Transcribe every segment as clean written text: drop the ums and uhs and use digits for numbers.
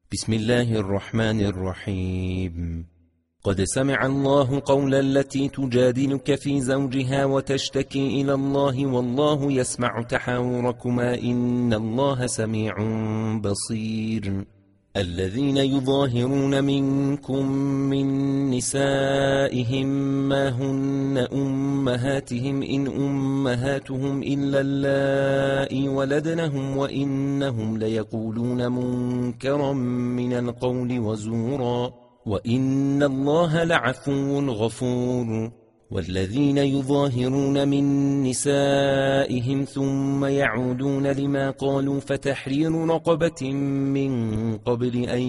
بسم الله الرحمن الرحيم. قد سمع الله قول التي تجادلك في زوجها وتشتكي إلى الله والله يسمع تحاوركما إن الله سميع بصير. الذين يظاهرون منكم من نسائهم ما هن أمهاتهم إن أمهاتهم إلا اللائي ولدنهم وإنهم ليقولون منكرا من القول وزورا وإن الله لعفو غفور. والذين يظاهرون من نسائهم ثم يعودون لما قالوا فتحرير رقبة من قبل أن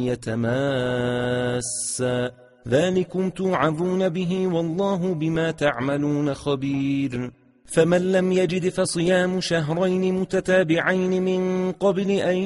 يتماسا ذلكم توعظون به والله بما تعملون خبير. فمن لم يجد فصيام شهرين متتابعين من قبل أن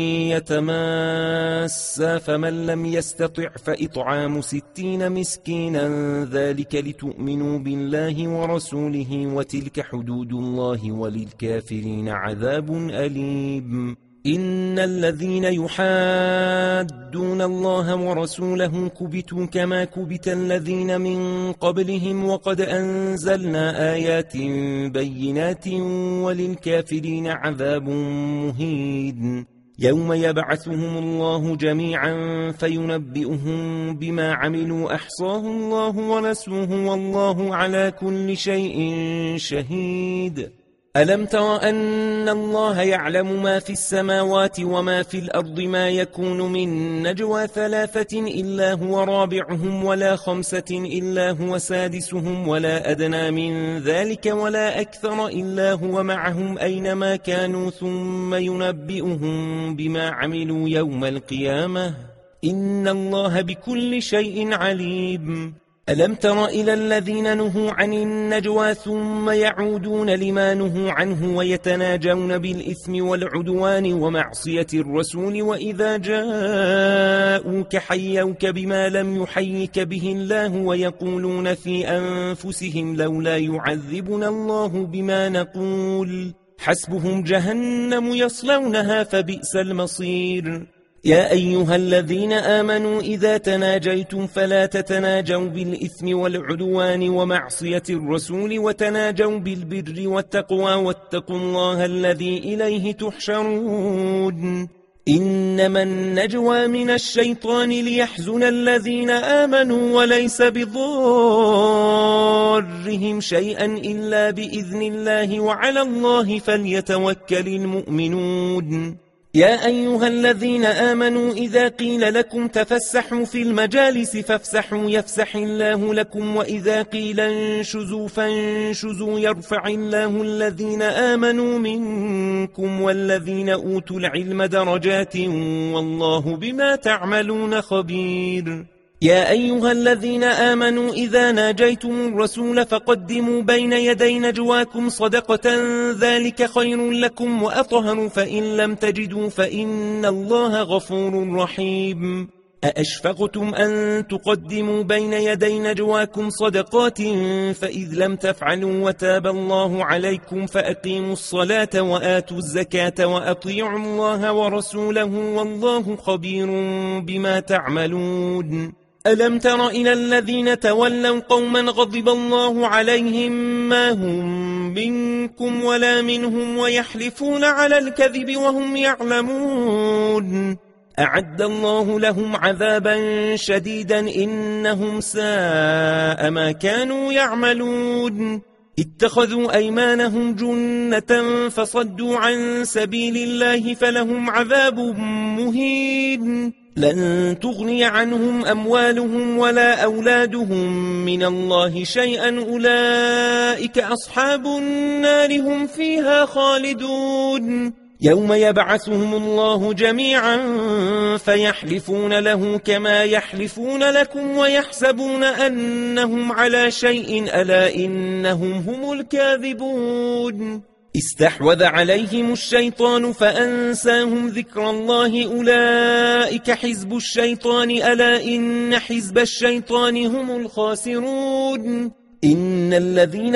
يتماسا فمن لم يستطع فإطعام 60 مسكينا ذلك لتؤمنوا بالله ورسوله وتلك حدود الله وللكافرين عذاب أليم. إن الذين يحادون الله ورسوله كبتوا كما كبت الذين من قبلهم وقد أنزلنا آيات بينات وللكافرين عذاب مهين. يوم يبعثهم الله جميعا فينبئهم بما عملوا أحصاه الله ونسوه والله على كل شيء شهيد. ألم تر أن الله يعلم ما في السماوات وما في الأرض ما يكون من نجوى 3 إلا هو رابعهم ولا 5 إلا هو سادسهم ولا أدنى من ذلك ولا أكثر إلا هو معهم أينما كانوا ثم ينبئهم بما عملوا يوم القيامة إن الله بكل شيء عليم. ألم تر إلى الذين نهوا عن النجوى ثم يعودون لما نهوا عنه ويتناجون بالإثم والعدوان ومعصية الرسول وإذا جاءوك حيوك بما لم يحيك به الله ويقولون في أنفسهم لولا يعذبنا الله بما نقول حسبهم جهنم يصلونها فبئس المصير. يا أيها الذين آمنوا إذا تناجيتم فلا تتناجوا بالإثم والعدوان ومعصية الرسول وتناجوا بالبر والتقوى واتقوا الله الذي إليه تحشرون. إنما النجوى من الشيطان ليحزن الذين آمنوا وليس بضارهم شيئا إلا بإذن الله وعلى الله فليتوكل المؤمنون. يا أيها الذين آمنوا إذا قيل لكم تفسحوا في المجالس فافسحوا يفسح الله لكم وإذا قيل انشزوا فانشزوا يرفع الله الذين آمنوا منكم والذين أوتوا العلم درجات والله بما تعملون خبير. يا أيها الذين آمنوا إذا ناجيتم الرسول فقدموا بين يدي نجواكم صدقة ذلك خير لكم وأطهر فإن لم تجدوا فإن الله غفور رحيم. أأشفقتم أن تقدموا بين يدي نجواكم صدقات فإذ لم تفعلوا وتاب الله عليكم فأقيموا الصلاة وآتوا الزكاة وأطيعوا الله ورسوله والله خبير بما تعملون. ألم تر إلى الذين تولوا قوما غضب الله عليهم ما هم منكم ولا منهم ويحلفون على الكذب وهم يعلمون أعد الله لهم عذابا شديدا إنهم ساء ما كانوا يعملون. اتخذوا أيمانهم جنة فصدوا عن سبيل الله فلهم عذاب مهين. لن تغني عنهم أموالهم ولا أولادهم من الله شيئا أولئك أصحاب النار هم فيها خالدون. يوم يبعثهم الله جميعا فيحلفون له كما يحلفون لكم ويحسبون أنهم على شيء ألا إنهم هم الكاذبون. استحوذ عليهم الشيطان فأنساهم ذكر الله أولئك حزب الشيطان ألا إن حزب الشيطان هم الخاسرون. إن الذين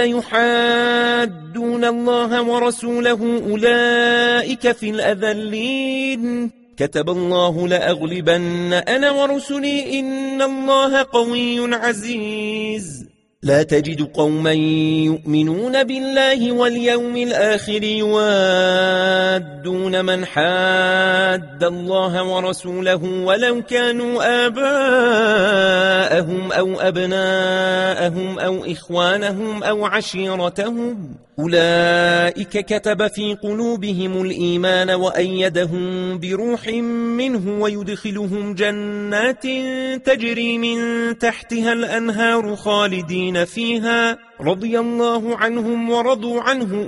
يحادون الله ورسوله أولئك في الأذلين كتب الله لأغلبن أنا ورسلي إن الله قوي عزيز. لا تجد قوما يؤمنون بالله واليوم الآخر يوادون من حاد الله ورسوله ولو كانوا آباءهم أو أبناءهم أو إخوانهم أو عشيرتهم أولئك كتب في قلوبهم الإيمان وأيدهم بروح منه ويدخلهم جنات تجري من تحتها الأنهار خالدين فيها رضي الله عنهم ورضوا عنه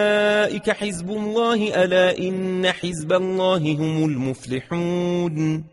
أولئك حزب الله ألا إن حزب الله هم المفلحون.